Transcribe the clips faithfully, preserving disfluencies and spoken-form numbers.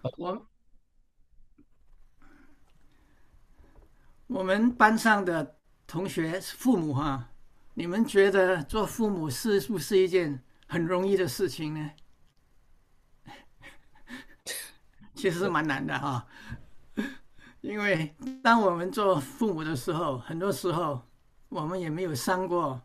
我我们班上的同学父母哈，你们觉得做父母是不是一件很容易的事情呢？其实是蛮难的哈，因为当我们做父母的时候，很多时候我们也没有上过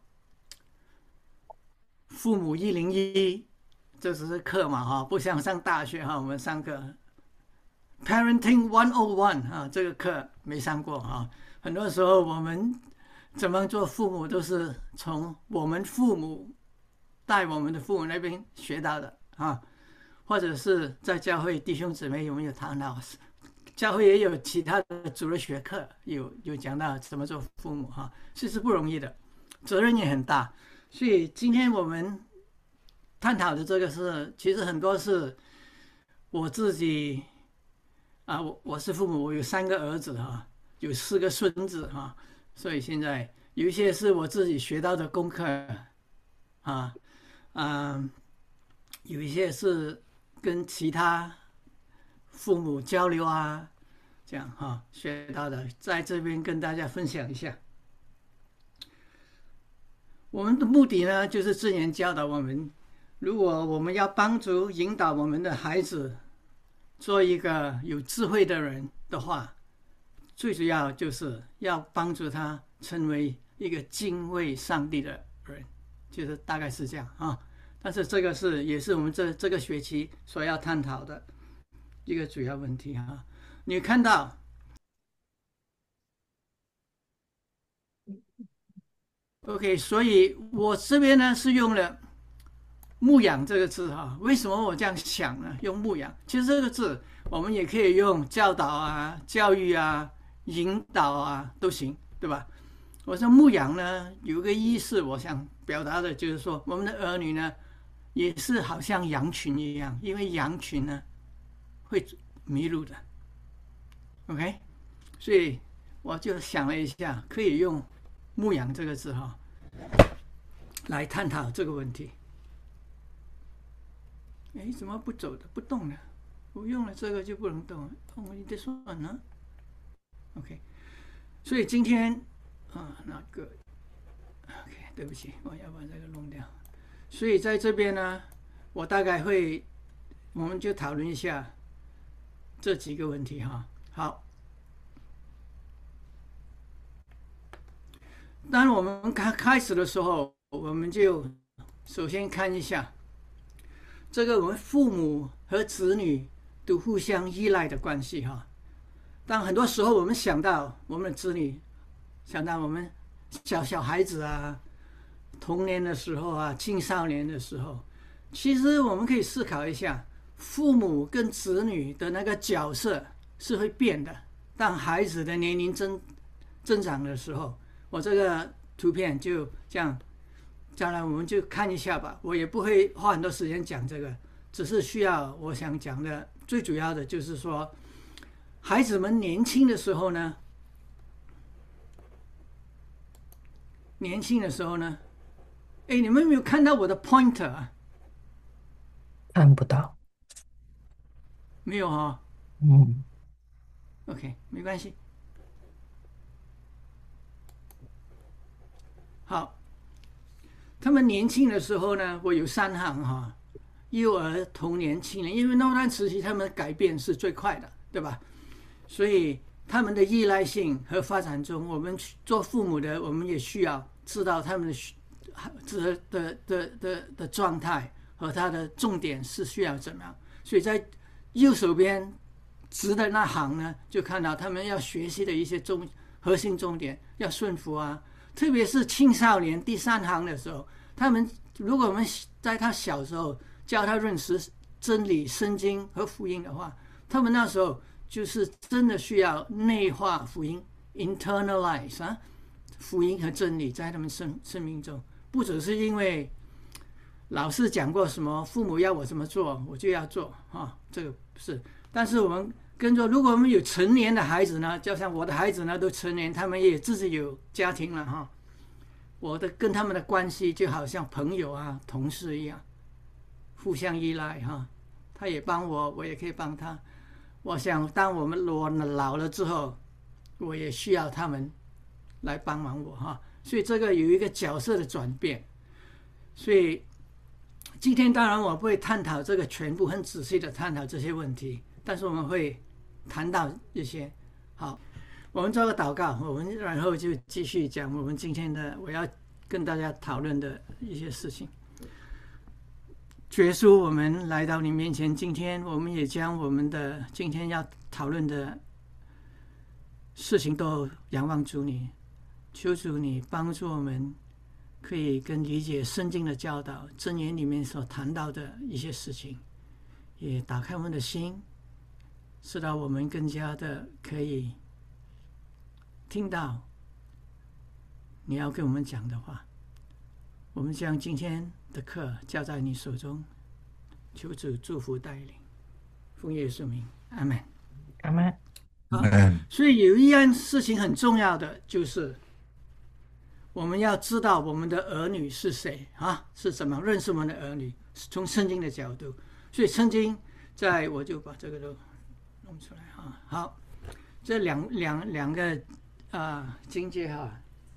父母一零一，这只是课嘛哈，不像上大学哈，我们上课 Parenting One O One 啊，这个课没上过啊。很多时候我们怎么做父母，都是从我们父母带我们的父母那边学到的啊，或者是在教会弟兄姊妹有没有谈到？教会也有其他的主日学课，有有讲到怎么做父母哈，其实不容易的，责任也很大。所以今天我们探讨的这个是，其实很多是我自己啊，我我是父母，我有三个儿子哈，有四个孙子哈，所以现在有一些是我自己学到的功课啊，嗯，有一些是跟其他父母交流啊，这样哈学到的，在这边跟大家分享一下。我们的目的呢，就是自然教导我们，如果我们要帮助引导我们的孩子做一个有智慧的人的话，最主要就是要帮助他成为一个敬畏上帝的人，就是大概是这样啊。但是这个是也是我们这这个学期所要探讨的一个主要问题啊。你看到 OK，所以我这边呢是用了牧养这个字哈。为什么我这样想呢？用牧养，其实这个字我们也可以用教导啊、教育啊、引导啊都行，对吧？我说牧养呢，有个意思，我想表达的就是说，我们的儿女呢，也是好像羊群一样，因为羊群呢会迷路的，OK，所以我就想了一下，可以用牧养这个字哈来探讨这个问题。哎，怎么不走的不动呢？我用了这个就不能动，我你得算呢？OK，所以今天啊，那个 OK，对不起，我要把这个弄掉。所以在这边呢，我大概会，我们就讨论一下这几个问题哈。好，当我们开开始的时候，我们就首先看一下这个我们父母和子女都互相依赖的关系哈。但很多时候我们想到我们的子女，想到我们小小孩子啊，童年的时候啊，青少年的时候，其实我们可以思考一下，父母跟子女的那个角色是会变的。当孩子的年龄增增长的时候，我这个图片就这样，将来我们就看一下吧。我也不会花很多时间讲这个，只是需要我想讲的最主要的就是说，孩子们年轻的时候呢，年轻的时候呢，哎，你们有没有看到我的 pointer 啊？ 看不到。 没有哈、哦嗯， ，OK，没关系。好，他们年轻的时候呢，我有三行哈，幼儿、童年、青年，因为那段时期他们的改变是最快的，对吧？所以他们的依赖性和发展中，我们做父母的，我们也需要知道他们的的的的的的状态和他的重点是需要怎么样。所以在右手边直的那行呢，就看到他们要学习的一些重核心重点，要顺服啊。特别是青少年第三行的时候，他们如果我们在他小时候教他认识真理、圣经和福音的话，他们那时候就是真的需要内化福音 （internalize） 啊，福音和真理在他们生生命中，不只是因为老师讲过什么，父母要我怎么做，我就要做啊，这个是。但是我们跟着，如果我们有成年的孩子呢，就像我的孩子呢都成年，他们也自己有家庭了哈。我的跟他们的关系就好像朋友啊、同事一样，互相依赖哈。他也帮我，我也可以帮他。 我想当我们我老了之后，我也需要他们来帮忙我哈。所以这个有一个角色的转变。所以今天当然我不会探讨这个全部很仔细的探讨这些问题，但是我们会谈到一些。好，我们做个祷告，我们然后就继续讲我们今天的我要跟大家讨论的一些事情。主耶稣，我们来到你面前，今天我们也将我们的今天要讨论的事情都仰望主你，求主你帮助我们可以更理解圣经的教导，箴言里面所谈到的一些事情，也打开我们的心，使到我们更加的可以听到你要跟我们讲的话。我们将今天的课交在你手中，求主祝福带领，奉耶稣名，阿们。 阿门。 好，所以有一样事情很重要的，就是我们要知道我们的儿女是谁啊？是怎么认识我们的儿女？从圣经的角度，所以圣经在我就把这个都弄出来啊。好，这两两两个啊、呃、经节哈。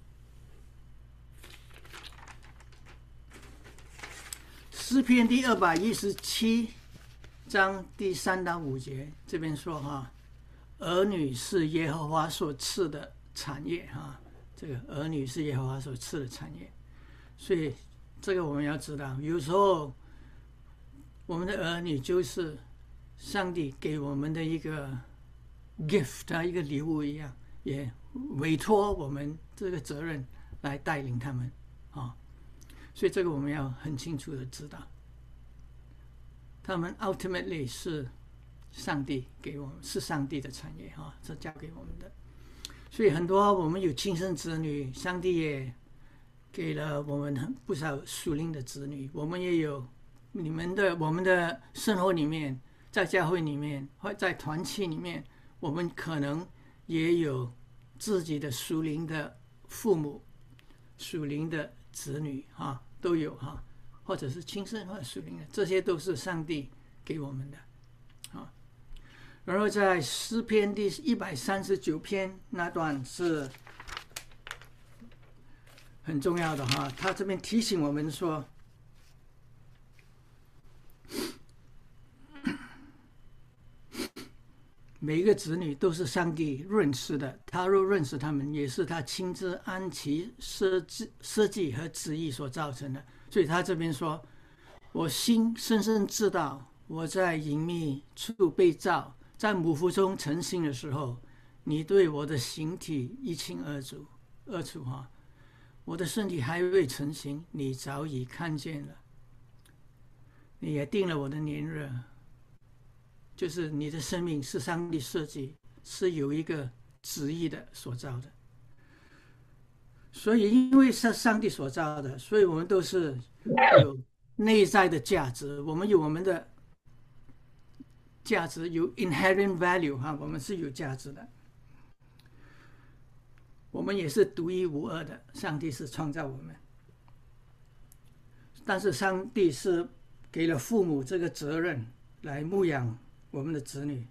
诗篇第二百一十七章第三到五节，这边说哈，儿女是耶和华所赐的产业哈，这个儿女是耶和华所赐的产业，所以这个我们要知道，有时候我们的儿女就是上帝给我们的一个 gift 啊，一个礼物一样，也委托我们这个责任来带领他们啊。所以这个我们要很清楚的知道，他们 ultimately 是上帝给我们，是上帝的产业哈，是交给我们的。所以很多我们有亲生子女，上帝也给了我们不少属灵的子女。我们也有你们的，我们的生活里面，在教会里面，或在团契里面，我们可能也有自己的属灵的父母、属灵的子女哈，都有哈，或者是亲生或者属灵的，这些都是上帝给我们的啊。然后在诗篇第一百三十九篇那段是很重要的哈，他这边提醒我们说，每一个子女都是上帝认识的，他若认识他们，也是他亲自按其设计、设计和旨意所造成的。所以他这边说：“我心深深知道，我在隐秘处被造，在母腹中成形的时候，你对我的形体一清二楚。二楚哈，我的身体还未成形，你早已看见了，你也定了我的年日。”就是你的生命是上帝设计，是有一个旨意的所造的。所以因为是上帝所造的，所以我们都是有内在的价值，我们有我们的价值，有 inherent value 哈，我们是有价值的。我们也是独一无二的，上帝是创造我们，但是上帝是给了父母这个责任来牧养我们的子女，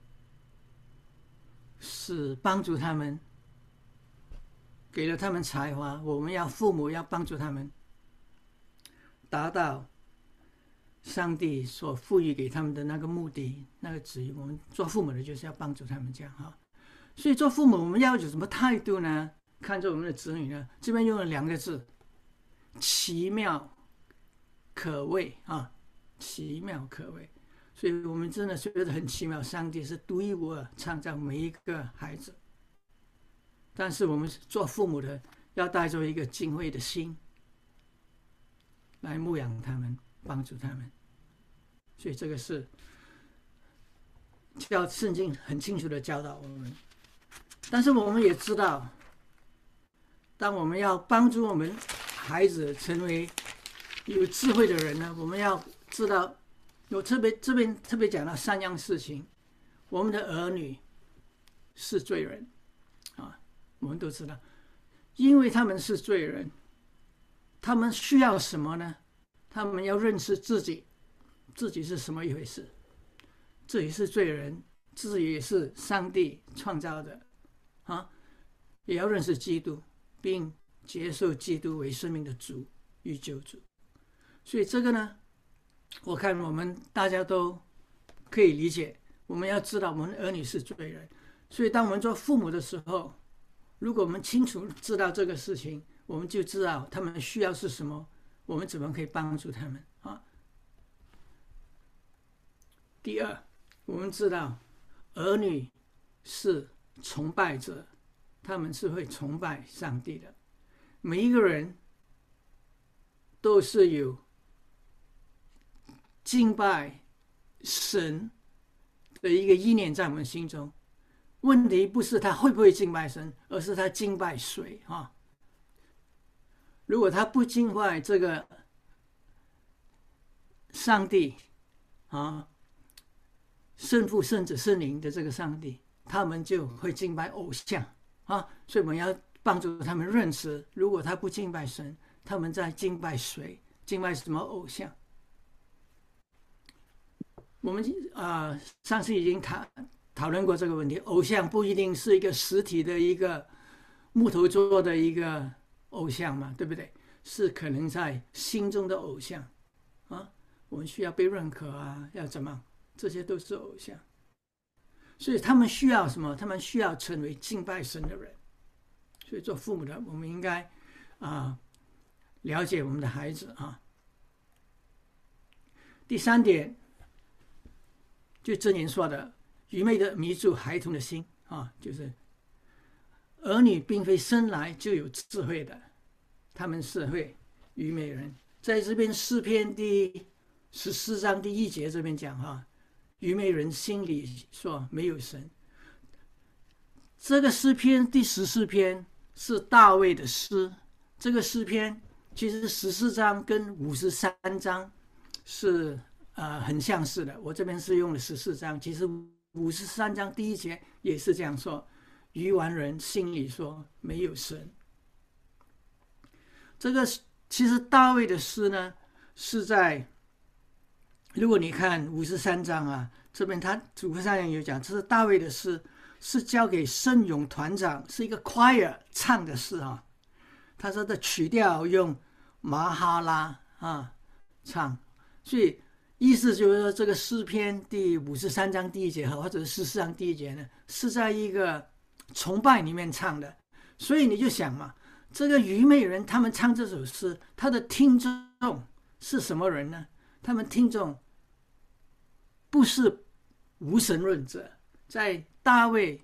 是帮助他们，给了他们才华，我们要父母要帮助他们达到上帝所赋予给他们的那个目的、那个旨意。我们做父母的就是要帮助他们这样哈。所以做父母我们要有什么态度呢？看着我们的子女呢，这边用了两个字：奇妙可畏啊，奇妙可畏。所以我们真的觉得很奇妙，上帝是独一无二创造每一个孩子，但是我们做父母的要带着一个敬畏的心来牧养他们，帮助他们。所以这个是教圣经很清楚的教导我们。但是我们也知道，当我们要帮助我们孩子成为有智慧的人呢，我们要知道，我特别这边特别讲到三样事情。我们的儿女是罪人啊，我们都知道，因为他们是罪人，他们需要什么呢？他们要认识自己，自己是什么一回事，自己是罪人， 自己也是上帝创造的啊，也要认识基督，并接受基督为生命的主与救主。所以这个呢，我看我们大家都可以理解。我们要知道我们儿女是罪人，所以当我们做父母的时候，如果我们清楚知道这个事情，我们就知道他们需要是什么，我们怎么可以帮助他们啊？第二，我们知道儿女是崇拜者，他们是会崇拜上帝的。每一个人都是有敬拜神的一个意念在我们心中。问题不是他会不会敬拜神，而是他敬拜谁啊？如果他不敬拜这个上帝啊，圣父、圣子、圣灵的这个上帝，他们就会敬拜偶像啊。所以我们要帮助他们认识，如果他不敬拜神，他们在敬拜谁？敬拜什么偶像？我们啊、呃，上次已经讨讨论过这个问题。偶像不一定是一个实体的一个木头做的一个偶像嘛，对不对？是可能在心中的偶像啊。我们需要被认可啊，要怎么？这些都是偶像。所以他们需要什么？他们需要成为敬拜神的人。所以做父母的，我们应该啊、呃、了解我们的孩子啊。第三点，就箴言说的，愚昧的迷住孩童的心啊，就是儿女并非生来就有智慧的，他们是会愚昧人。在这边诗篇第十四章第一节这边讲哈，愚昧人心里说没有神。这个诗篇第十四篇是大卫的诗，这个诗篇其实十四章跟五十三章是呃很相似的。我这边是用了十四章，其实五十三章第一节也是这样说：愚顽人心里说没有神。这个其实大卫的诗呢，是在如果你看五十三章啊，这边他五十三章有讲，这是大卫的诗，是交给圣咏团长，是一个 choir 唱的诗啊。他说的曲调用马哈拉啊唱，所以意思就是说，这个诗篇第五十三章第一节或者是十四章第一节呢，是在一个崇拜里面唱的。所以你就想嘛，这个愚昧人他们唱这首诗，他的听众是什么人呢？他们听众不是无神论者，在大卫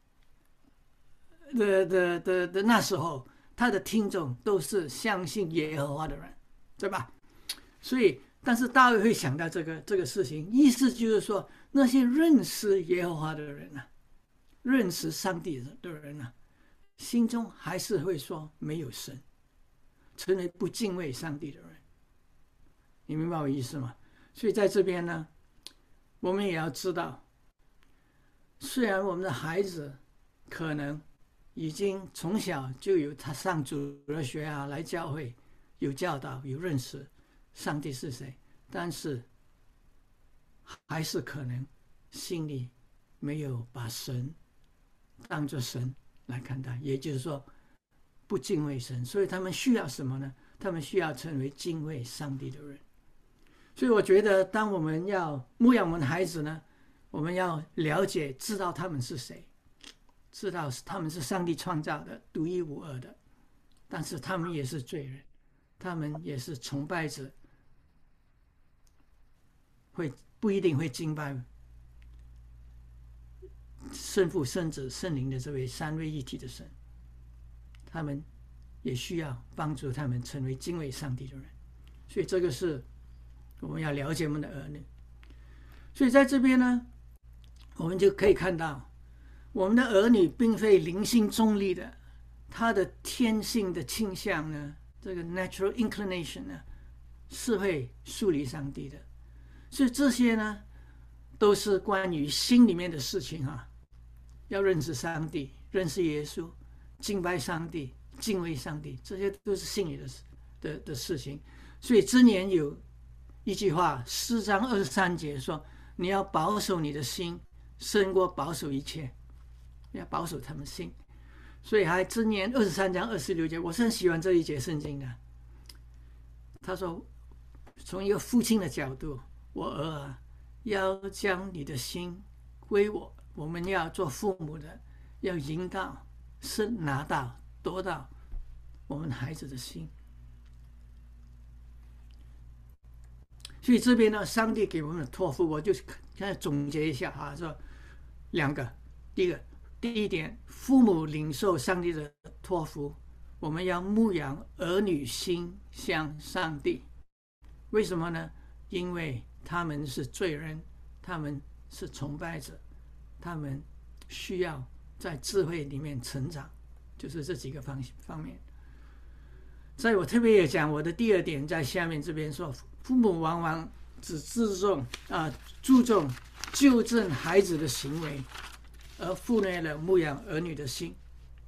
的的的的那时候，他的听众都是相信耶和华的人，对吧？所以，但是大卫会想到这个这个事情，意思就是说，那些认识耶和华的人啊，认识上帝的人啊，心中还是会说没有神，成为不敬畏上帝的人。你明白我意思吗？所以在这边呢，我们也要知道，虽然我们的孩子可能已经从小就有他上主日学啊，来教会有教导有认识上帝是谁，但是还是可能心里没有把神当作神来看待，也就是说不敬畏神。所以他们需要什么呢？他们需要成为敬畏上帝的人。所以我觉得当我们要牧养我们的孩子呢，我们要了解知道他们是谁，知道他们是上帝创造的独一无二的，但是他们也是罪人，他们也是崇拜者，会不一定会敬拜圣父圣子圣灵的这位三位一体的神，他们也需要帮助他们成为敬畏上帝的人。所以这个是我们要了解我们的儿女。所以在这边呢，我们就可以看到我们的儿女并非灵性中立的，他的天性的倾向呢，这个 natural inclination 呢，是会树立上帝的。所以这些呢，都是关于心里面的事情啊，要认识上帝，认识耶稣，敬拜上帝，敬畏上帝，这些都是心里的 的, 的事情。所以箴言有一句话，四章二十三节说：你要保守你的心， 胜过保守一切，要保守他们心。所以还箴言二十三章二十六节，我是很喜欢这一节圣经的。他说，从一个父亲的角度，我儿啊，要将你的心归我。我们要做父母的，要引导、是拿到、夺到我们孩子的心。所以这边呢，上帝给我们的托付，我就现在总结一下啊，说两个。第一个，第一点，父母领受上帝的托付，我们要牧养儿女心向上帝。为什么呢？因为他们是罪人，他们是崇拜者，他们需要在智慧里面成长，就是这几个方方面。所以我特别也讲我的第二点，在下面这边说，父母往往只注重啊、呃、注重纠正孩子的行为，而忽略了牧养儿女的心。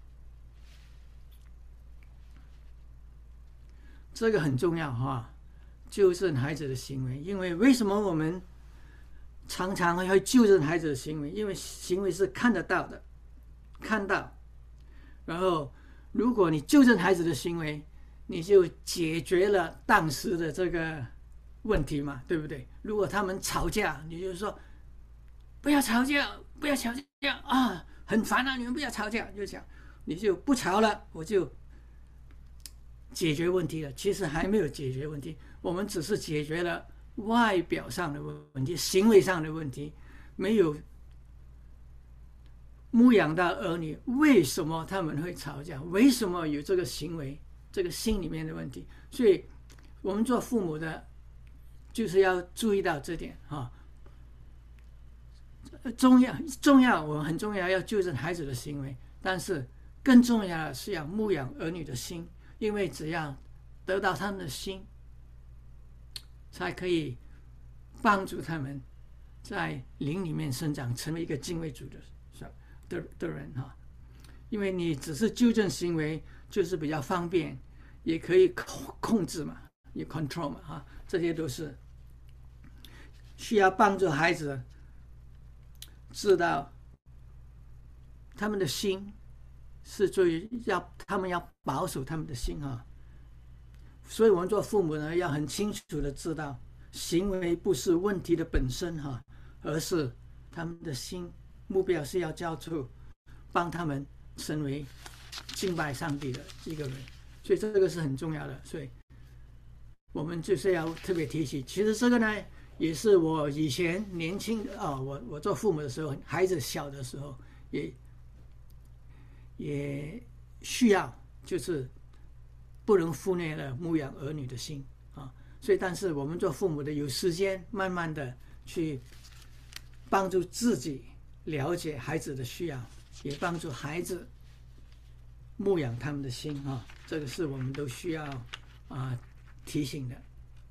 这个很重要哈，纠正孩子的行为。因为为什么我们常常会纠正孩子的行为？因为行为是看得到的，看到。然后，如果你纠正孩子的行为，你就解决了当时的这个问题嘛，对不对？如果他们吵架，你就说不要吵架，不要吵架啊，很烦啊，你们不要吵架，就讲你就不吵了，我就解决问题了。其实还没有解决问题，我们只是解决了外表上的问题，行为上的问题，没有牧养到儿女为什么他们会吵架，为什么有这个行为，这个心里面的问题。所以我们做父母的就是要注意到这点啊，重要重要，我们很重要，要纠正孩子的行为，但是更重要的是要牧养儿女的心，因为只要得到他们的心，才可以帮助他们在灵里面生长，成为一个敬畏主的的的人哈。因为你只是纠正行为，就是比较方便，也可以控制嘛，也 control 嘛哈，这些都是需要帮助孩子知道他们的心是最要他们要保守他们的心哈。所以我们做父母呢，要很清楚的知道，行为不是问题的本身哈，而是他们的心，目标是要教出帮他们成为敬拜上帝的一个人。所以这个是很重要的，所以我们就是要特别提起。其实这个呢，也是我以前年轻啊、哦，我我做父母的时候，孩子小的时候，也也需要，就是不能忽略了牧养儿女的心啊。所以，但是我们做父母的有时间，慢慢的去帮助自己了解孩子的需要，也帮助孩子牧养他们的心啊。这个是我们都需要啊提醒的。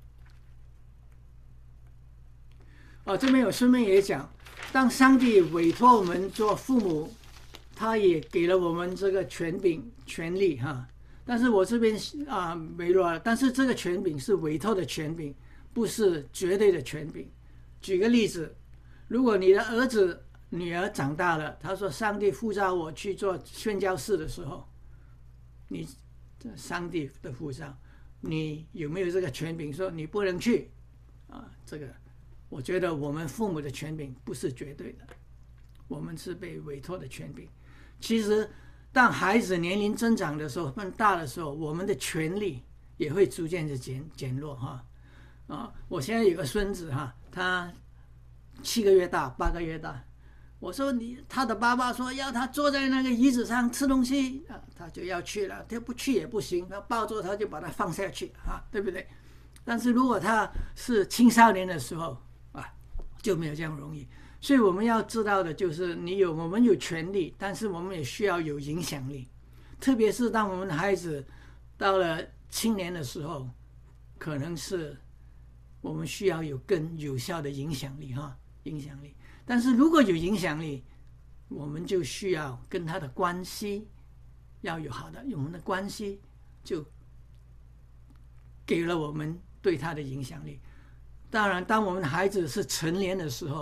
哦，这边有顺便也讲，当上帝委托我们做父母，他也给了我们这个权柄、权利哈。但是我这边啊没了，但是这个权柄是委托的权柄，不是绝对的权柄。举个例子，如果你的儿子、女儿长大了，他说上帝呼召我去做宣教士的时候，你上帝的呼召，你有没有这个权柄说你不能去啊？这个我觉得我们父母的权柄不是绝对的，我们是被委托的权柄。其实当孩子年龄增长的时候，更大的时候，我们的权利也会逐渐的减减弱哈。啊，我现在有个孙子哈，他七个月大，八个月大。我说你，他的爸爸说要他坐在那个椅子上吃东西啊，他就要去了，他不去也不行，他抱着他就把他放下去啊，对不对？但是如果他是青少年的时候啊，就没有这样容易。所以我们要知道的就是，你有我们有权利，但是我们也需要有影响力。特别是当我们的孩子到了青年的时候，可能是我们需要有更有效的影响力哈，影响力。但是如果有影响力，我们就需要跟他的关系要有好的，我们的关系就给了我们对他的影响力。当然，当我们的孩子是成年的时候，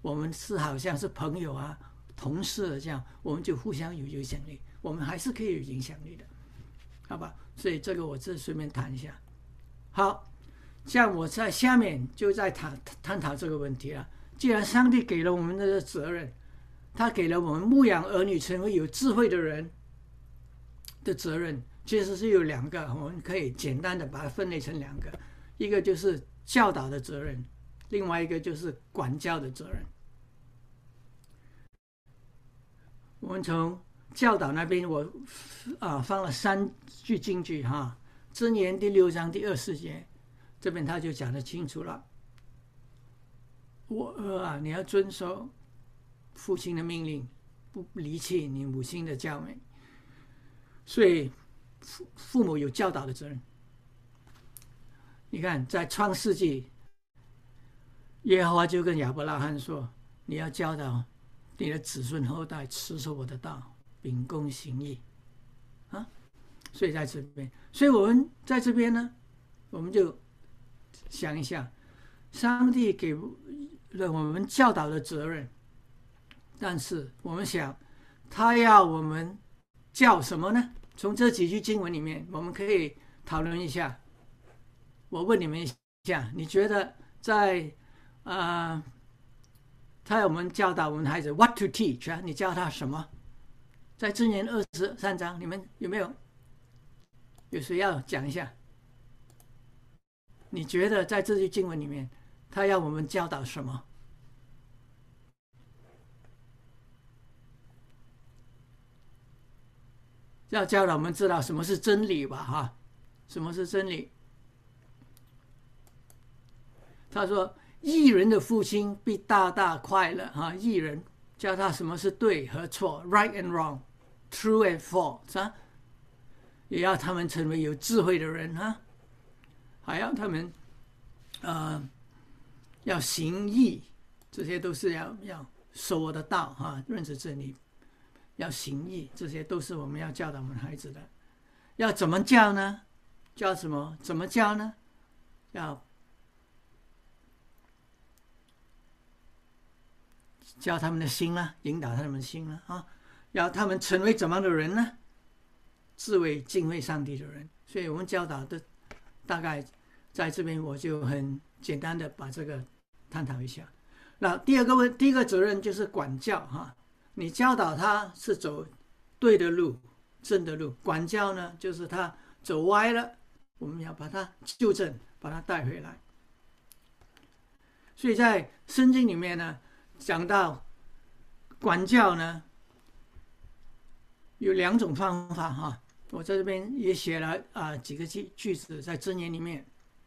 我们是好像是朋友啊、同事这样，我们就互相有影响力，我们还是可以有影响力的，好吧？所以这个我这顺便谈一下。好，这样我在下面就在谈探讨这个问题了。既然上帝给了我们的责任，他给了我们牧养儿女成为有智慧的人的责任，其实是有两个，我们可以简单的把它分类成两个，一个就是教导的责任，另外一个就是管教的责任。我们从教导那边我啊放了三句金句哈，箴言第六章第二十节，这边他就讲得清楚了。我儿啊，你要遵守父亲的命令，不离弃你母亲的教诲。所以父父母有教导的责任。你看，在创世纪，耶和华就跟亚伯拉罕说：“你要教导你的子孙后代持守我的道，秉公行义。”啊，所以在这边，所以我们在这边呢，我们就想一下，上帝给了我们教导的责任，但是我们想，他要我们教什么呢？从这几句经文里面，我们可以讨论一下。我问你们一下，你觉得在啊、呃，他要我们教导我们的孩子 what to teach 啊？你教他什么？在箴言二十三章，你们有没有有谁要讲一下？你觉得在这句经文里面，他要我们教导什么？要教导我们知道什么是真理吧，哈，什么是真理？他说：“义人的父亲必大大快乐。”哈，义人教他什么是对和错 ，right and wrong，true and false 啊，也要他们成为有智慧的人啊，还要他们呃要行义，这些都是要要守我的道哈，认识真理。要行义，这些都是我们要教导我们孩子的。要怎么教呢？教什么？怎么教呢？要教他们的心啦，引导他们的心啦啊！要他们成为怎么样的人呢？智慧敬畏上帝的人。所以我们教导的大概在这边，我就很简单的把这个探讨一下。那第二个问，第一个责任就是管教哈。你教导他是走对的路、正的路，管教呢，就是他走歪了，我们要把他纠正，把他带回来。所以在圣经里面呢，讲到管教呢，有两种方法哈。我在这边也写了啊、呃、几个句句子在箴言里面。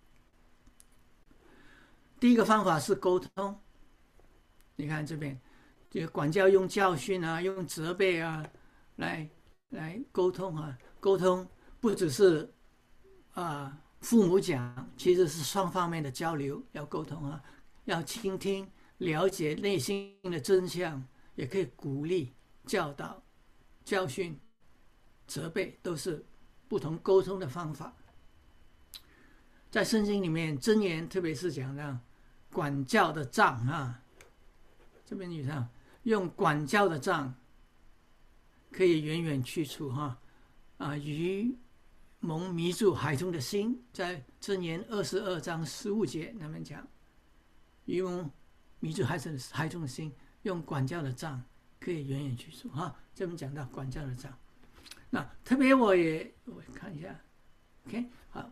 第一个方法是沟通，你看这边。就管教用教训啊，用责备啊，来来沟通啊。沟通不只是啊、呃、父母讲，其实是双方面的交流，要沟通啊，要倾听，了解内心的真相，也可以鼓励、教导、教训、责备，都是不同沟通的方法。在圣经里面，箴言特别是讲到管教的杖啊，这边你看。用管教的杖可以远远去除哈啊，愚蒙迷住孩童的心，在箴言二十二章十五节那边讲，愚蒙迷住孩童孩童的心，用管教的杖可以远远去除哈。这边讲到管教的杖，那特别我也我看一下 ，OK 好，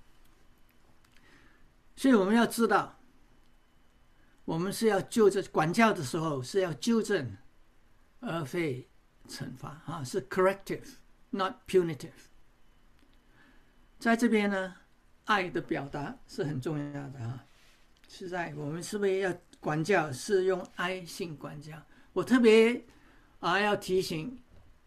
所以我们要知道。我们是要纠正管教的时候是要纠正，而非惩罚啊，是 corrective not punitive。在这边呢，爱的表达是很重要的啊。是在我们是不是要管教是用爱心管教？我特别啊要提醒，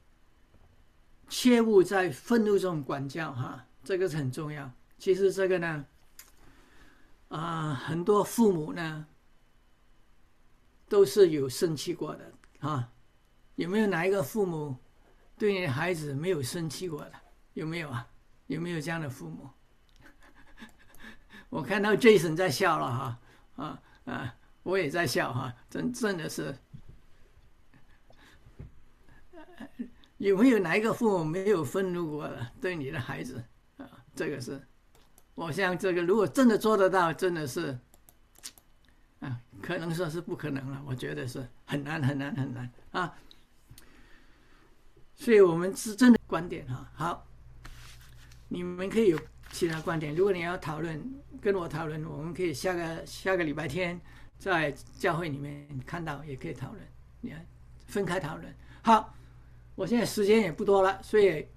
切勿在愤怒中管教哈，这个是很重要。其实这个呢，啊很多父母呢。都是有生气过的啊，有没有哪一个父母对你的孩子没有生气过的？有没有啊？有没有这样的父母？我看到 Jason 在笑了哈啊啊！ 我也在笑哈，真真的是，有没有哪一个父母没有愤怒过的对你的孩子啊？这个是，我想这个如果真的做得到，真的是，啊，可能说是不可能了，我觉得是很难很难很难啊。所以我们是真的观点哈，好，你们可以有其他观点。如果你要讨论，跟我讨论，我们可以下个下个礼拜天在教会里面看到，也可以讨论，你看分开讨论。好，我现在时间也不多了，所以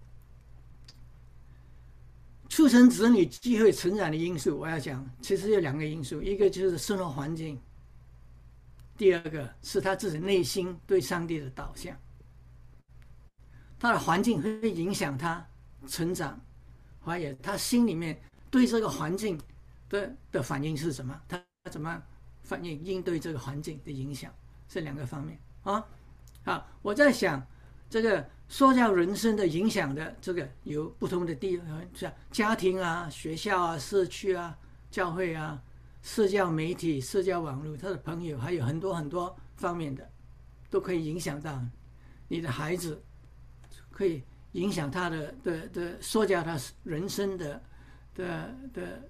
促成子女机会成长的因素，我要讲，其实有两个因素，一个就是生活环境，第二个是他自己内心对上帝的导向。他的环境会影响他成长，还有他心里面对这个环境的的反应是什么？他怎么反应应对这个环境的影响？这两个方面啊。好，我在想这个塑造人生的影响的这个有不同的地方，像家庭啊、学校啊、社区啊、教会啊、社交媒体、社交网络，他的朋友，还有很多很多方面的，都可以影响到你的孩子。可以影响他的的的塑造他人生的的的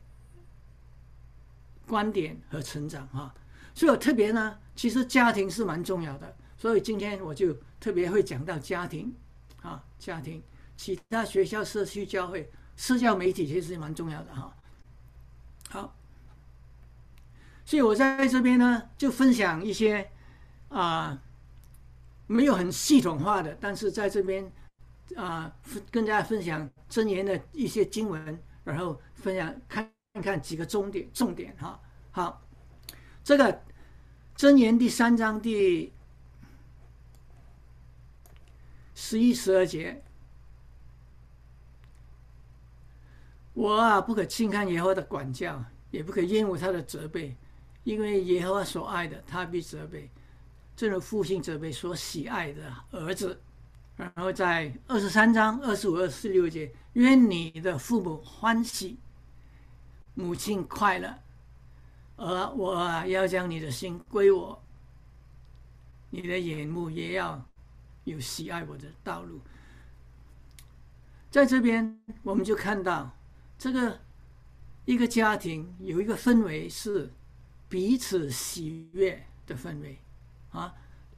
观点和成长哈，所以我特别呢，其实家庭是蛮重要的，所以今天我就特别会讲到家庭啊，家庭，其他学校、社区、教会、社交媒体其实蛮重要的哈。好，所以我在这边呢就分享一些啊没有很系统化的，但是在这边。啊，跟大家分享箴言的一些经文，然后分享看看几个重点重点哈。好，这个箴言第三章第十一、十二节，我啊不可轻看耶和华的管教，也不可厌恶他的责备，因为耶和华所爱的，他必责备，正如父亲责备所喜爱的儿子。然后在二十三章二十五、二十六节，愿你的父母欢喜，母亲快乐，而我要将你的心归我，你的眼目也要有喜爱我的道路。在这边我们就看到，这个一个家庭有一个氛围是彼此喜悦的氛围啊。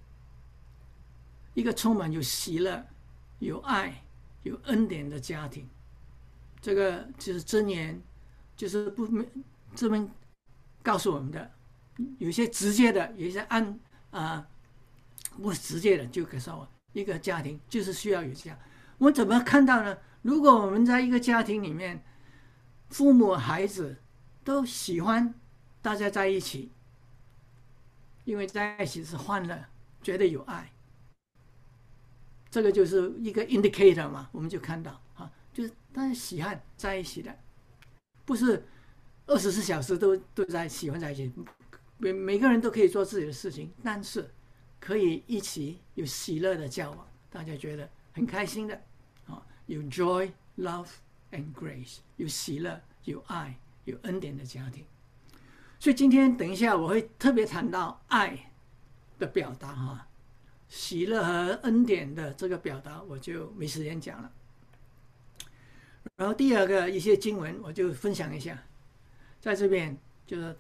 一个充满有喜乐、有爱、有恩典的家庭，这个就是箴言，就是不这边告诉我们的。有一些直接的，有一些按啊、呃、不直接的，就告诉我一个家庭就是需要有这样。我们怎么看到呢？如果我们在一个家庭里面，父母孩子都喜欢大家在一起，因为在一起是欢乐，觉得有爱。这个就是一个 indicator 嘛，我们就看到啊，就是大家喜欢在一起的，不是二十四小时都都在喜欢在一起，每每个人都可以做自己的事情，但是可以一起有喜乐的交往，大家觉得很开心的啊，有 joy, love and grace， 有喜乐、有爱、有恩典的家庭。所以今天等一下我会特别谈到爱的表达哈。喜乐和恩典的这个表达，我就没时间讲了。然后第二个一些经文，我就分享一下，在这边就是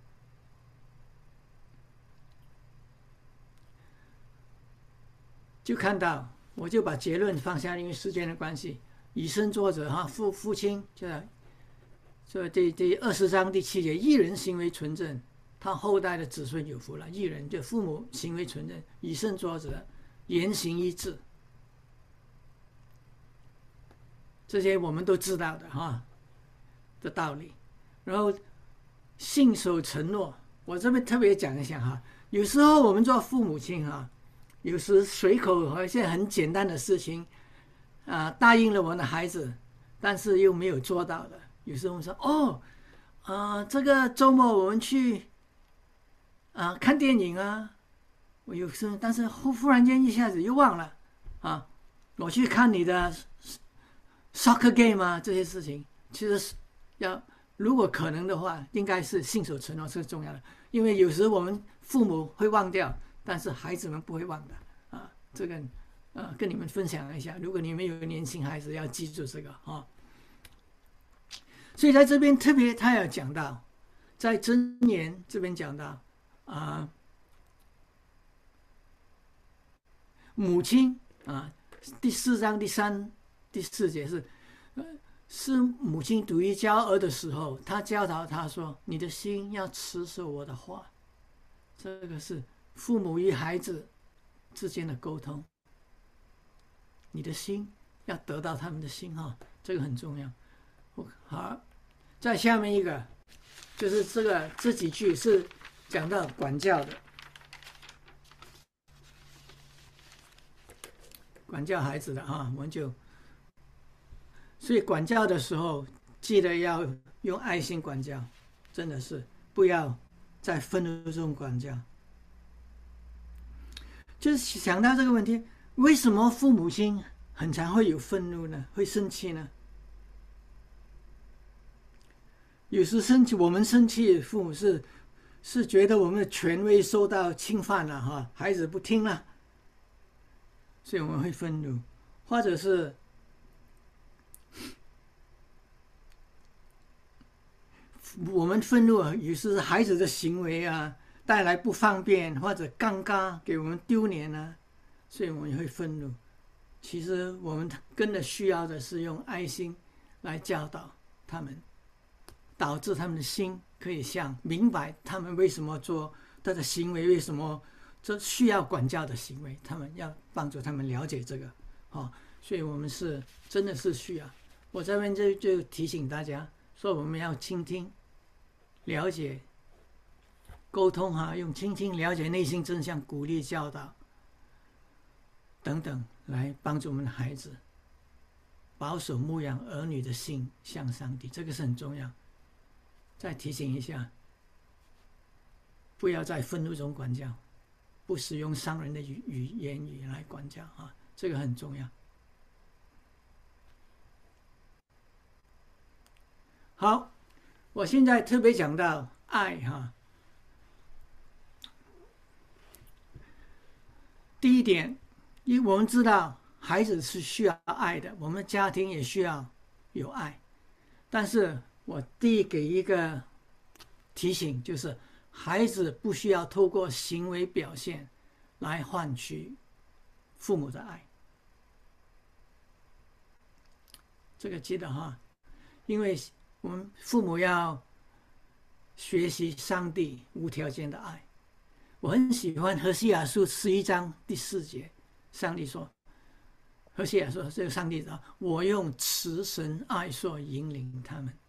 就看到，我就把结论放下，因为时间的关系。以身作则哈，父父亲就是所以这这二十章第七节，义人行为纯正，他后代的子孙有福了。义人就父母行为纯正，以身作则，言行一致，这些我们都知道的哈的道理。然后信守承诺，我这边特别讲一下哈。有时候我们做父母亲哈，有时随口和一些很简单的事情啊、呃，答应了我们的孩子，但是又没有做到的。有时候我们说哦，啊、呃，这个周末我们去。啊，看电影啊，我有时但是忽忽然间一下子又忘了啊。我去看你的 soccer game 啊，这些事情其实是要如果可能的话，应该是信守承诺是重要的。因为有时我们父母会忘掉，但是孩子们不会忘的啊。这个呃，跟你们分享一下，如果你们有年轻孩子，要记住这个啊。所以在这边特别他有讲到，在箴言这边讲到啊，母亲啊，第四章第三、第四节是，呃，是母亲独一教儿的时候，他教导他说：“你的心要持守我的话。”这个是父母与孩子之间的沟通。你的心要得到他们的心哈，这个很重要。好，再下面一个就是这个这几句是讲到管教的。管教孩子的哈，我们就，所以管教的时候，记得要用爱心管教，真的是不要在愤怒中管教。就是想到这个问题，为什么父母亲很常会有愤怒呢？会生气呢？有时生气，我们生气，父母是是觉得我们的权威受到侵犯了哈，孩子不听了。所以我们会愤怒，或者是我们愤怒，有时孩子的行为啊带来不方便或者尴尬，给我们丢脸啊，所以我们会愤怒。其实我们更的需要的是用爱心来教导他们，导致他们的心可以像明白他们为什么做他的行为，为什么这需要管教的行为，他们要帮助他们了解这个，哦，所以我们是真的是需要。我这边就就提醒大家说，我们要倾听、了解、沟通哈，用倾听、了解内心真相、鼓励、教导等等，来帮助我们的孩子保守牧养儿女的心向上帝，这个是很重要。再提醒一下，不要在愤怒中管教。不使用伤人的语语言语来管教啊，这个很重要。好，我现在特别讲到爱哈。第一点，因为我们知道孩子是需要爱的，我们家庭也需要有爱。但是我第一给一个提醒，就是孩子不需要透过行为表现来换取父母的爱，这个记得哈，因为我们父母要学习上帝无条件的爱。我很喜欢何西阿书十一章第四节，上帝说，何西阿说，这个上帝说，我用慈神爱所引领他们。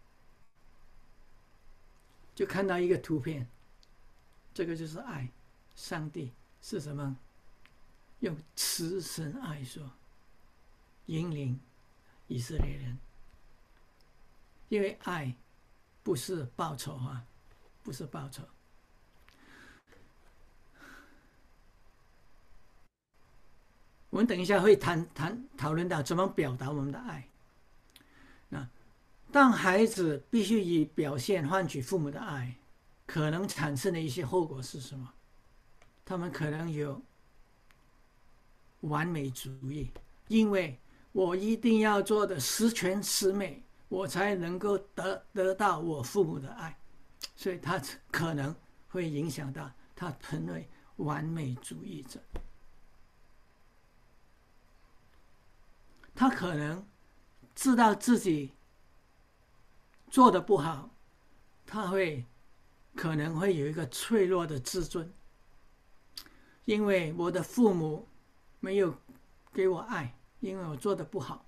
就看到一个图片，这个就是爱。上帝是什么？用慈神爱所引领以色列人，因为爱不是报酬啊，不是报酬。我们等一下会谈谈讨论到怎么表达我们的爱。那当孩子必须以表现换取父母的爱，可能产生的一些后果是什么？他们可能有完美主义，因为我一定要做的十全十美，我才能够得得到我父母的爱，所以他可能会影响到他成为完美主义者。他可能知道自己做的不好，他会可能会有一个脆弱的自尊，因为我的父母没有给我爱，因为我做的不好。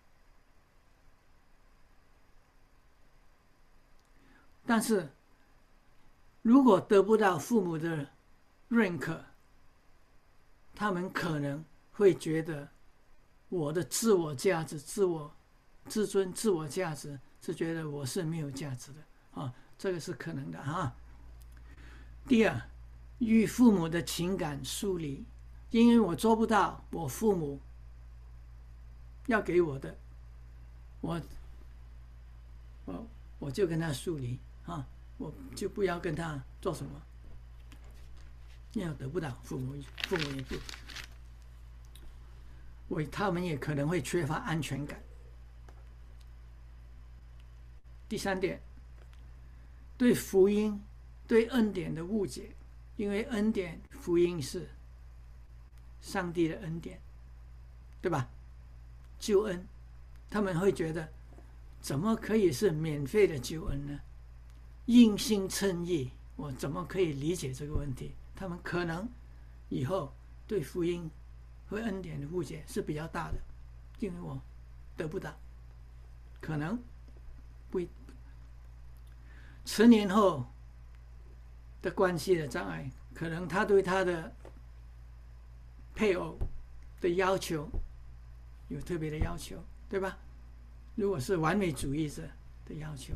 但是如果得不到父母的认可，他们可能会觉得我的自我价值、自我自尊、自我价值是觉得我是没有价值的啊，这个是可能的啊。第二，与父母的情感疏离，因为我做不到我父母要给我的，我我我就跟他疏离啊，我就不要跟他做什么。 因为得不到，父母父母也不，为他们也可能会缺乏安全感。第三点，对福音、对恩典的误解，因为恩典、福音是上帝的恩典，对吧？救恩，他们会觉得怎么可以是免费的救恩呢？因信称义，我怎么可以理解这个问题？他们可能以后对福音和恩典的误解是比较大的，因为我得不到，可能不成年后的关系的障碍，可能他对他的配偶的要求有特别的要求，对吧？如果是完美主义者的要求，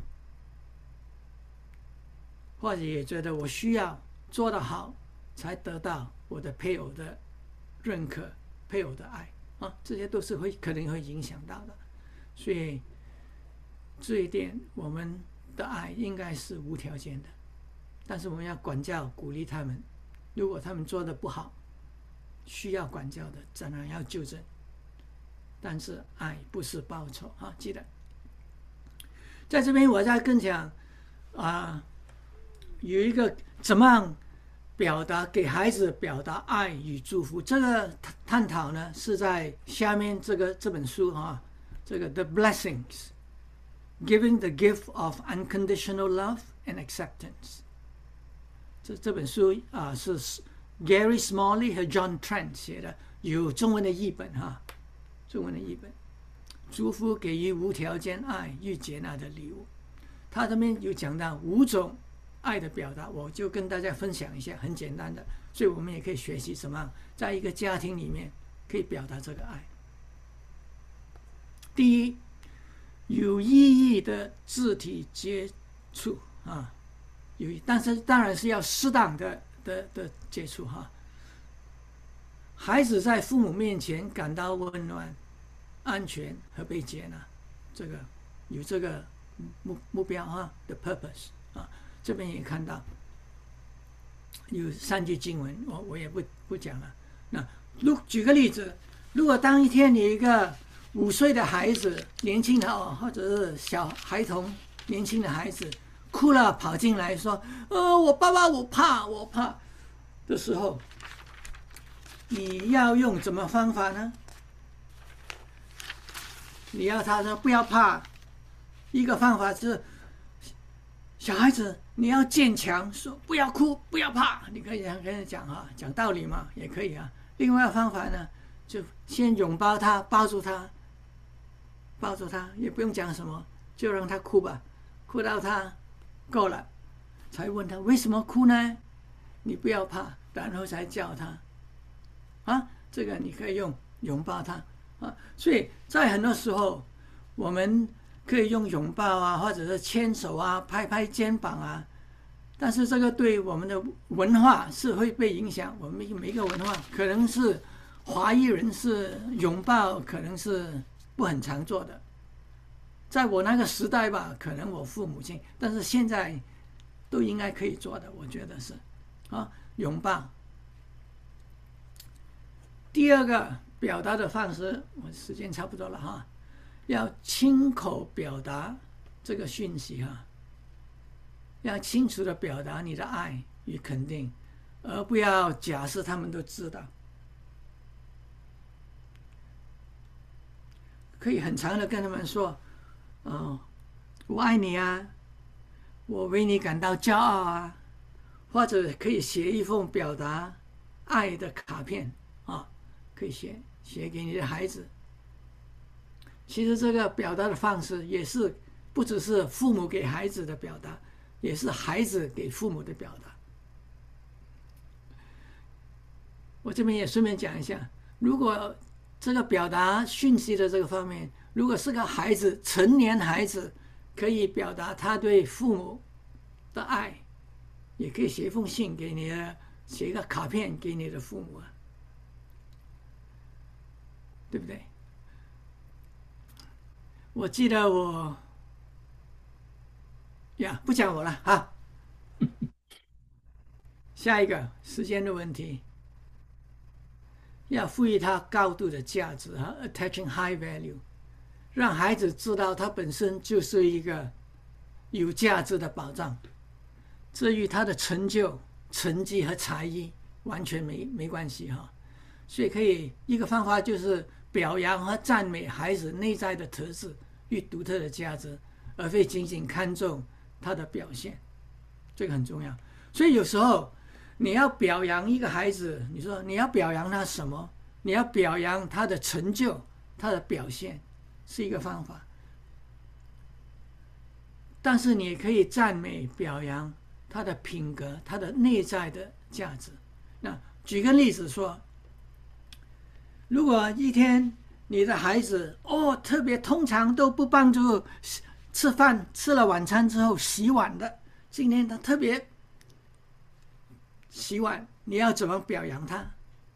或者也觉得我需要做得好才得到我的配偶的认可、配偶的爱啊，这些都是会可能会影响到的。所以这一点，我们的爱应该是无条件的，但是我们要管教、鼓励他们。如果他们做得不好，需要管教的，当然要纠正。但是爱不是报酬啊！记得，在这边我再更讲啊。有一个怎么样表达给孩子表达爱与祝福，这个探讨呢是在下面这个这本书啊，这个 The Blessings Giving the Gift of Unconditional Love and Acceptance 这这本书啊是 Gary Smalley 和 John Trent 写的，有中文的译本哈，中文的译本，祝福给予无条件爱与接纳的礼物。他这边有讲到五种爱的表达，我就跟大家分享一下，很简单的，所以我们也可以学习什么，在一个家庭里面可以表达这个爱。第一，有意义的肢体接触啊，有，但是当然是要适当的的的接触哈。孩子在父母面前感到温暖、安全和被接纳，这个有这个目目标哈的 purpose 啊。这边也看到有三句经文，我我也不不讲了。那如举个例子，如果当一天有一个五岁的孩子，年轻的哦，或者是小孩童，年轻的孩子哭了跑进来说：“呃，我爸爸，我怕，我怕。”的时候，你要用什么方法呢？你要他说不要怕，一个方法是小孩子。你要坚强，说不要哭，不要怕。你可以跟人讲啊，讲道理嘛，也可以啊。另外一个方法呢，就先拥抱他，抱住他，抱住他，也不用讲什么，就让他哭吧，哭到他够了，才问他为什么哭呢？你不要怕，然后才叫他啊。这个你可以用拥抱他啊。所以在很多时候，我们可以用拥抱啊，或者是牵手啊，拍拍肩膀啊，但是这个对我们的文化是会被影响。我们每一个文化可能是华裔人士拥抱可能是不很常做的，在我那个时代吧，可能我父母亲，但是现在都应该可以做的，我觉得是啊，拥抱。第二个表达的方式，我时间差不多了哈。要亲口表达这个讯息哈，要清楚的表达你的爱与肯定，而不要假设他们都知道。可以很长的跟他们说：“哦，我爱你啊，我为你感到骄傲啊。”或者可以写一封表达爱的卡片啊，可以写写给你的孩子。其实这个表达的方式也是不只是父母给孩子的表达，也是孩子给父母的表达。我这边也顺便讲一下，如果这个表达讯息的这个方面，如果是个孩子，成年孩子可以表达他对父母的爱，也可以写一封信给你的，写一个卡片给你的父母啊，对不对？我记得我呀，不讲我了哈。 下一个时间的问题，要赋予他高度的价值啊 ，attaching high value， 让孩子知道他本身就是一个有价值的宝藏。至于他的成就、成绩和才艺，完全没没关系哈。所以可以一个方法就是表扬和赞美孩子内在的特质与独特的价值，而非仅仅看重他的表现，这个很重要。所以有时候你要表扬一个孩子，你说你要表扬他什么？你要表扬他的成就、他的表现，是一个方法。但是你也可以赞美、表扬他的品格、他的内在的价值。那举个例子说，如果一天你的孩子哦特别通常都不帮助吃饭，吃了晚餐之后洗碗的，今天他特别洗碗，你要怎么表扬他？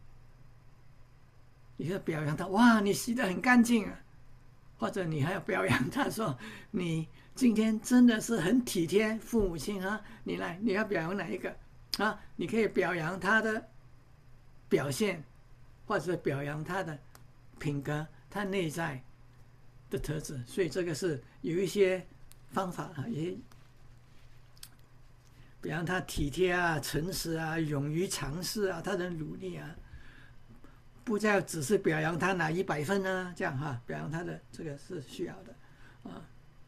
你要表扬他，哇，你洗得很干净啊！或者你还要表扬他说，你今天真的是很体贴父母亲啊！你来，你要表扬哪一个啊？你可以表扬他的表现，或者表扬他的品格，他内在的特质。所以这个是有一些方法啊，也比方他体贴啊、诚实啊、勇于尝试啊、他的努力啊，不再只是表扬他拿一百分啊，这样哈，表扬他的这个是需要的啊。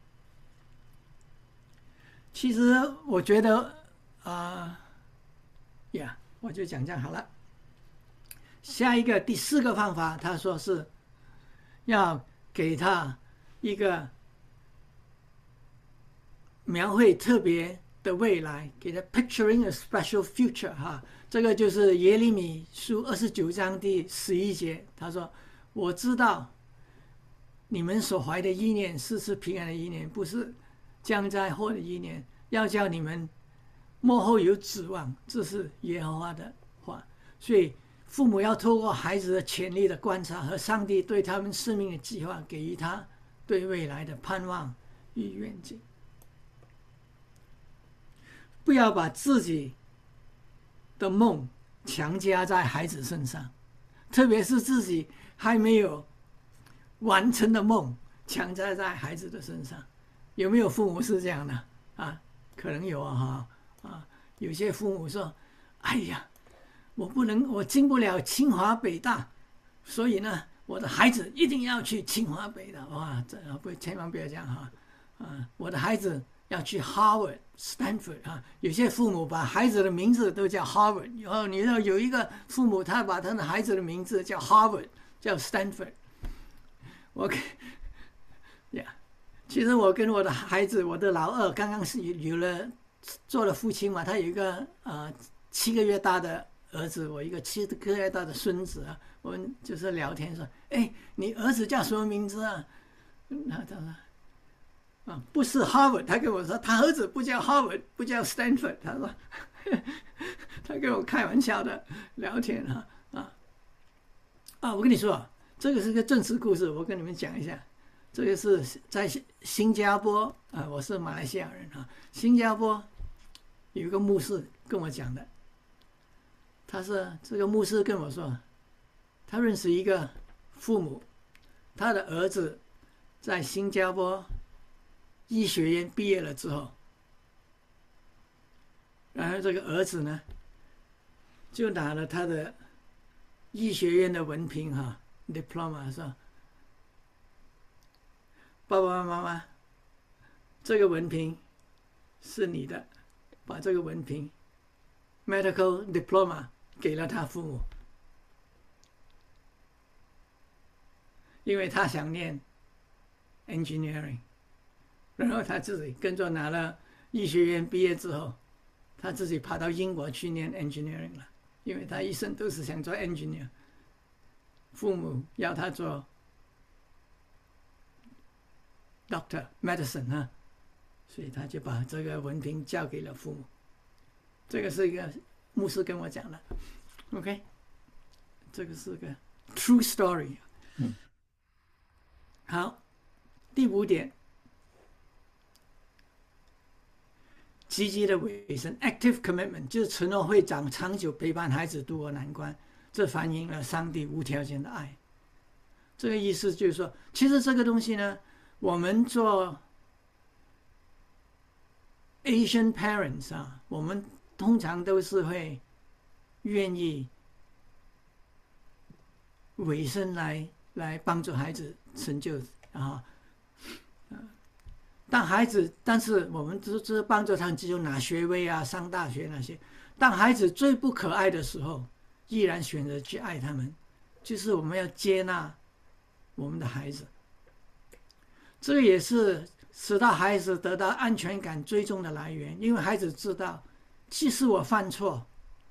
其实我觉得啊，呀，我就讲这样好了。下一个第四个方法，他说是要给他一个描绘特别的未来，给他 picturing a special future 哈，这个就是耶利米书二十九章第十一节，他说：“我知道你们所怀的意念是是平安的意念，不是将灾祸的意念，要叫你们末后有指望。”这是耶和华的话。所以父母要透过孩子的潜力的观察和上帝对他们生命的计划，给予他对未来的盼望与愿景。不要把自己的梦强加在孩子身上，特别是自己还没有完成的梦强加在孩子的身上。有没有父母是这样的啊？可能有啊哈啊！有些父母说：“哎呀，我不能，我进不了清华北大，所以呢，我的孩子一定要去清华北大。”哇，这不千万不要这样哈啊！我的孩子要去 Harvard、Stanford 啊！有些父母把孩子的名字都叫 Harvard， 然后你要有一个父母，他把他的孩子的名字叫 Harvard， 叫 Stanford。我呀， yeah, 其实我跟我的孩子，我的老二刚刚是有了做了父亲嘛，他有一个呃七个月大的儿子，我一个七个月大的孙子啊，我们就是聊天说：“哎，你儿子叫什么名字啊？”那他说。啊，不是 Harvard， 他跟我说他儿子不叫 Harvard， 不叫 Stanford， 他说他跟我开玩笑的聊天哈啊啊！我跟你说，这个是个真实故事，我跟你们讲一下。这个是在新加坡啊，我是马来西亚人啊，新加坡有一个牧师跟我讲的，他说这个牧师跟我说，他认识一个父母，他的儿子在新加坡医学院毕业了之后，然后这个儿子呢，就拿了他的医学院的文凭哈 ，diploma 说，爸爸妈妈，这个文凭是你的，把这个文凭 medical diploma 给了他父母，因为他想念 engineering。然后他自己跟着拿了医学院毕业之后，他自己跑到英国去念 engineering 了，因为他一生都是想做 engineer， 父母要他做 doctor medicine 啊，所以他就把这个文凭交给了父母。这个是一个牧师跟我讲的 ，OK， 这个是个 true story。嗯，好，第五点。 积极的委身 （active commitment） 就是承诺会长长久陪伴孩子度过难关，这反映了上帝无条件的爱。这个意思就是说，其实这个东西呢，我们做 Asian parents 啊，我们通常都是会愿意委身来来帮助孩子成就啊。当孩子，但是我们只是帮助他们，就拿学位啊、上大学那些。当孩子最不可爱的时候，依然选择去爱他们，就是我们要接纳我们的孩子。这个也是使到孩子得到安全感最终的来源，因为孩子知道，即使我犯错，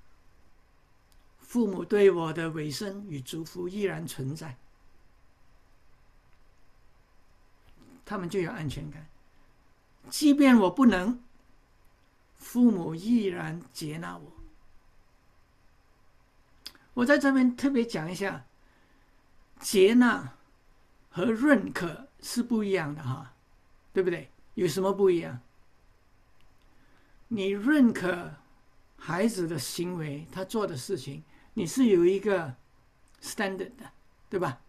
父母对我的委身与祝福依然存在，他们就有安全感。即便我不能，父母依然接纳我。我在这边特别讲一下，接纳和认可是不一样的哈，对不对？有什么不一样？你认可孩子的行为，他做的事情，你是有一个 standard 的，对吧？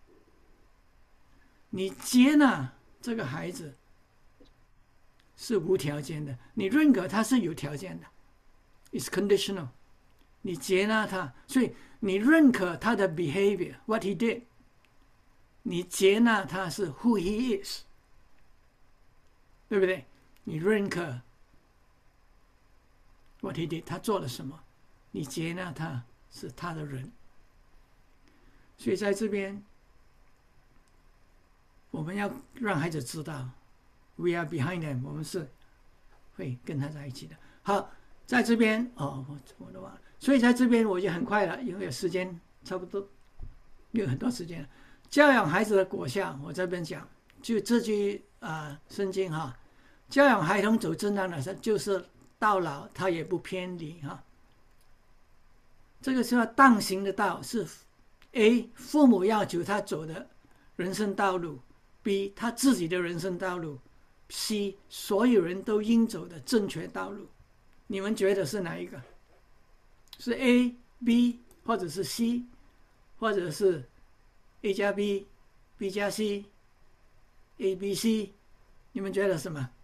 你接纳这个孩子是无条件的，你认可他是有条件的 ，it's conditional。你接纳他，所以你认可他的 behavior，what he did， 你接纳他是 who he is， 对不对？你认可 what he did， 他做了什么，你接纳他是他的人。所以在这边，我们要让孩子知道 ，we are behind them， 我们是会跟他在一起的。好，在这边哦，我我都忘了。所以在这边我就很快了，因为有时间差不多有很多时间了。教养孩子的果效，我这边讲，就这句啊圣经哈，教养孩童走正当的路，就是到老他也不偏离哈。这个是要当行的道，是 A 父母要求他走的人生道路 ，B 他自己的人生道路 ，C 所有人都应走的正确道路。你们觉得是哪一个？是 A、B 或者是 C， 或者是 A 加 B、B 加 C、A、B、C， 你们觉得什么？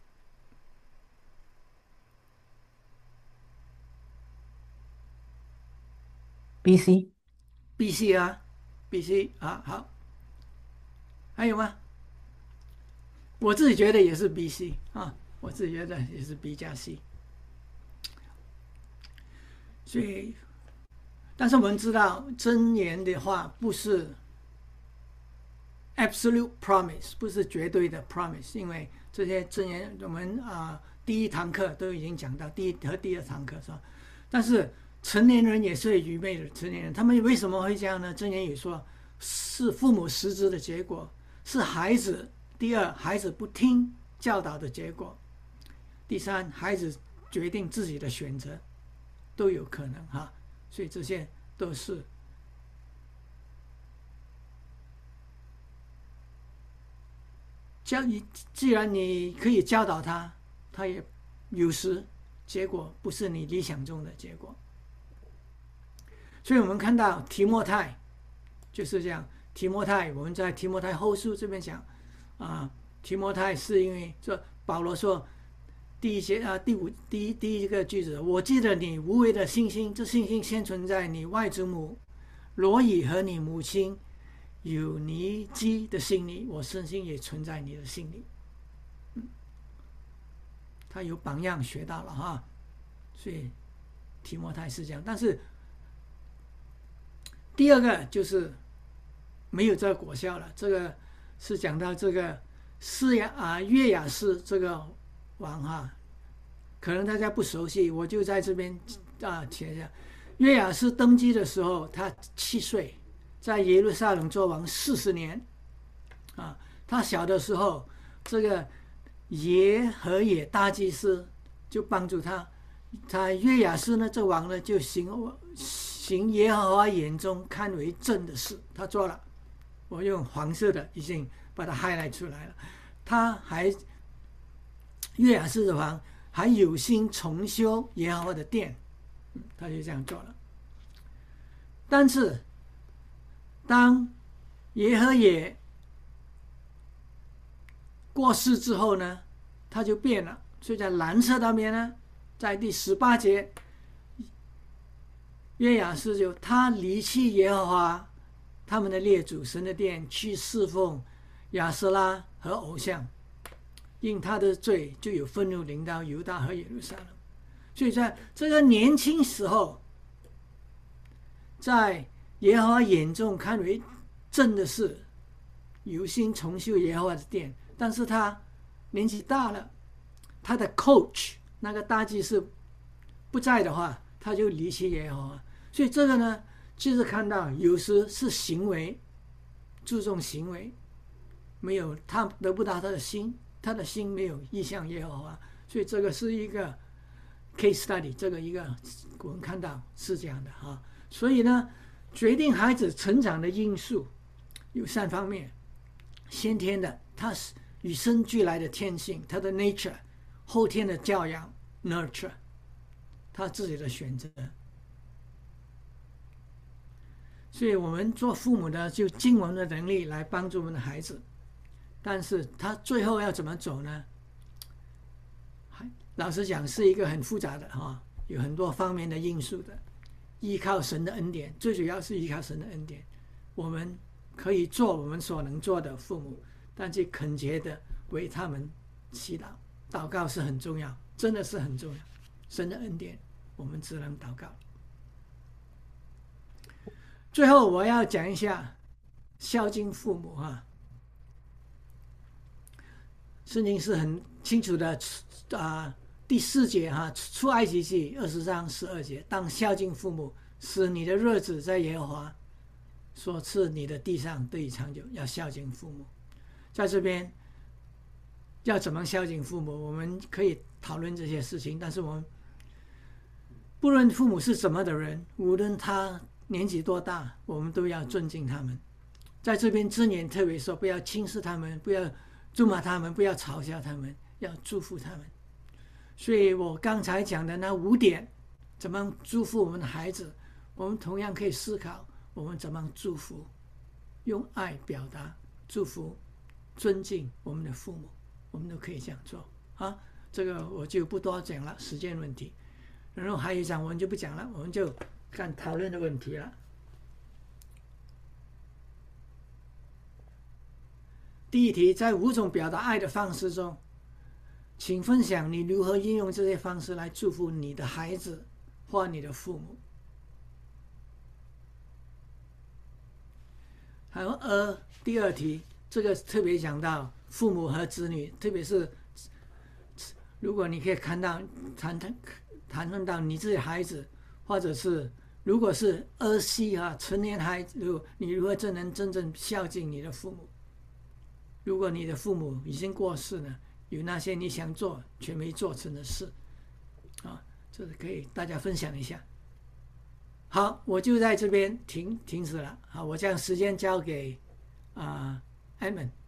B C B C 啊 ，B C 啊，好，还有吗？我自己觉得也是 B C 啊，我自己觉得也是 B 加 C。所以，但是我们知道箴言的话不是 absolute promise， 不是绝对的 promise， 因为这些箴言我们啊、呃、第一堂课都已经讲到，第一和第二堂课是吧？但是成年人也是愚昧的成年人，他们为什么会这样呢？箴言也说是父母失职的结果，是孩子第二孩子不听教导的结果，第三孩子决定自己的选择。都有可能哈，所以这些都是教你。既然你可以教导他，他也有时结果不是你理想中的结果。所以我们看到提摩太就是这样。提摩太，我们在提摩太后书这边讲啊，提摩太是因为说保罗说。第一节啊，第五第一第一个句子，我记得你无为的信心，这信心先存在你外祖母罗以和你母亲有尼基的心里，我深信也存在你的心里。嗯，他有榜样学到了哈，所以提摩太是这样。但是第二个就是没有这个果效了，这个是讲到这个施雅啊约雅士这个。王哈，可能大家不熟悉，我就在这边啊写一下。约雅斯登基的时候，他七岁，在耶路撒冷做王四十年。啊，他小的时候，这个耶和也大祭司就帮助他。他约雅斯呢，这王呢就行行耶和华眼中看为正的事，他做了。我用黄色的已经把它 highlight 出来了。他还。约雅斯的王还有心重修耶和华的殿，他就这样做了。但是当耶和也过世之后呢，他就变了。所以在蓝色那边呢，在第十八节，约雅斯就他离弃耶和华他们的列祖神的殿，去侍奉亚舍拉和偶像，因他的罪就有愤怒临到犹大和耶路撒冷。所以在这个年轻时候，在耶和华眼中看为正的事，有心重修耶和华的殿。但是他年纪大了，他的 coach 那个大祭司不在的话，他就离弃耶和华。所以这个呢，就是看到有时是行为，注重行为，没有他得不到他的心，他的心没有意向耶和华。所以这个是一个 case study， 这个一个我们看到是这样的哈。所以呢，决定孩子成长的因素有三方面：先天的，他是与生俱来的天性，他的 nature； 后天的教养 nurture， 他自己的选择。所以我们做父母的就尽我们的能力来帮助我们的孩子，但是他最后要怎么走呢？老实讲是一个很复杂的哈，有很多方面的因素的。依靠神的恩典，最主要是依靠神的恩典。我们可以做我们所能做的父母，但是恳切的为他们祈祷，祷告是很重要，真的是很重要。神的恩典，我们只能祷告。最后我要讲一下孝敬父母哈。圣经是很清楚的啊、呃，第四节哈，出埃及记二十章十二节，当孝敬父母，使你的日子在耶和华所赐你的地上得以长久。要孝敬父母，在这边要怎么孝敬父母，我们可以讨论这些事情，但是我们不论父母是什么的人，无论他年纪多大，我们都要尊敬他们。在这边箴言特别说，不要轻视他们，不要咒骂他们，不要嘲笑他们，要祝福他们。所以我刚才讲的那五点，怎么祝福我们的孩子，我们同样可以思考，我们怎么祝福，用爱表达祝福，尊敬我们的父母，我们都可以这样做啊。这个我就不多讲了，时间问题。然后还有一讲我们就不讲了，我们就看讨论的问题了。第一题，在五种表达爱的方式中，请分享你如何运用这些方式来祝福你的孩子或你的父母。还有二，第二题，这个特别讲到父母和子女，特别是如果你可以看到谈谈谈论到你自己的孩子，或者是如果是儿媳啊，成年孩子，你如何真能真正孝敬你的父母？如果你的父母已经过世了，有那些你想做却没做成的事啊，这是可以大家分享一下。好，我就在这边停停止了。好，我将时间交给啊、呃、Edmund。